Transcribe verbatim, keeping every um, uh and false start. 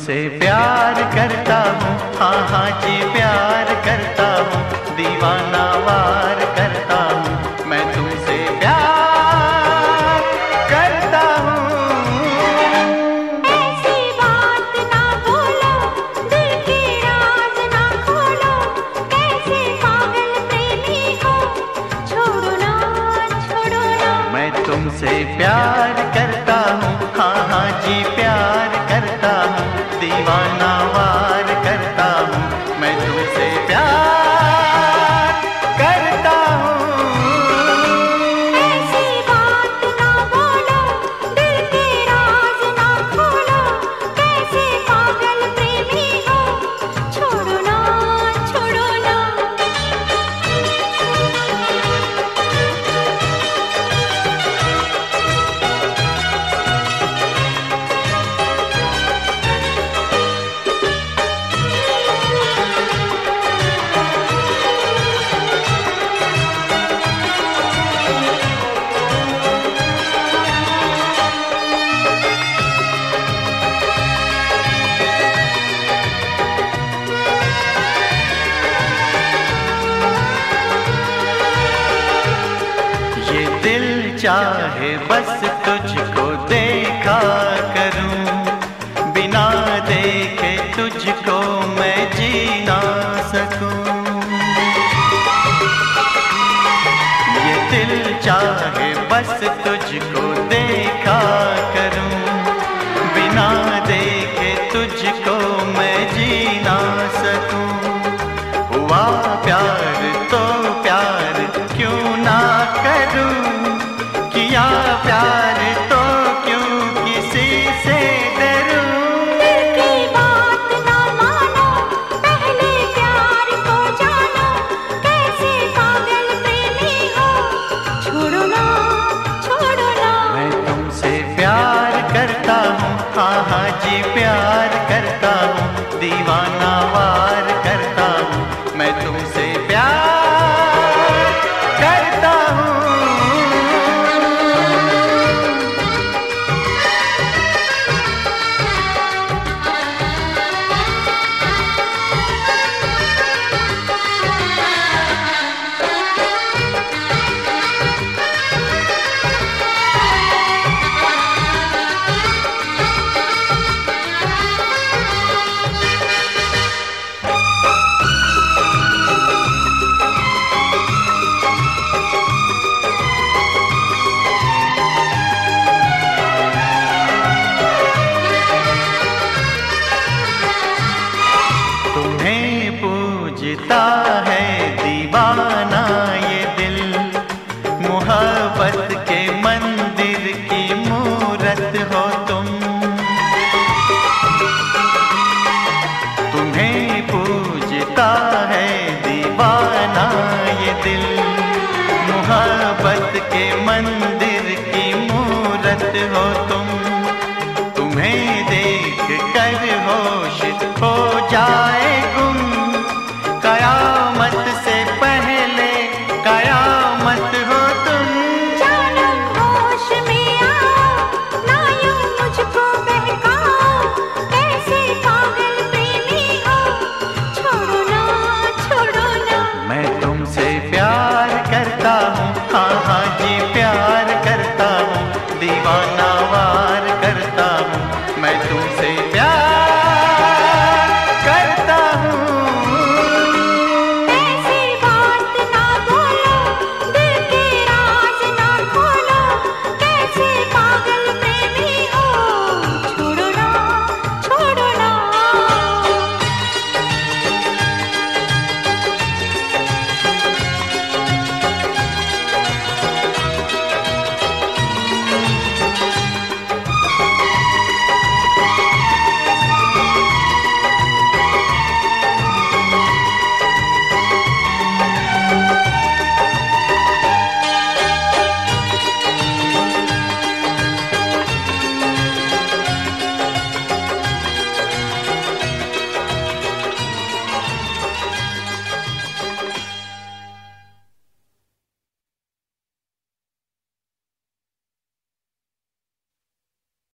तुमसे प्यार करता हूँ, हाँ हाँ जी प्यार करता हूँ, दीवाना वार करता हूँ, मैं तुमसे प्यार करता हूँ। ऐसी बात ना बोलो, दिल के राज ना खोलो, कैसे पागल प्रेमी हो, छोड़ो ना छोड़ो ना। मैं तुमसे प्यार करता हूँ, हाँ हाँ जी प्यार करता हूँ, दीवाना वार करता हूँ, मैं तुमसे प्यार करता हूँ। ऐसी बात ना बोलो, दिल के राज ना खोलो, कैसे पागल प्रेमी हो, छोड़ो ना छोड़ो ना। ये दिल चाहे बस तुझको देखा करूं, बिना देखे तुझको मैं जी ना सकूं। ये दिल चाहे बस तुझको देखा करूं, बिना देखे तुझको मैं जी ना सकूं। हुआ प्यार तो प्यार क्यों ना करूं, किया प्यार तो क्यों किसी से डरूं। दिल की बात ना मानो, पहले प्यार को जानो, कैसे पागल प्रेमी हो, छोड़ो ना छोड़ो ना। मैं तुमसे प्यार करता हूँ, हाँ हाँ जी प्यार करता हूँ, दीवाना वार करता हूँ, मैं तुमसे प्यार करता हूँ। तुम्हें पूजता है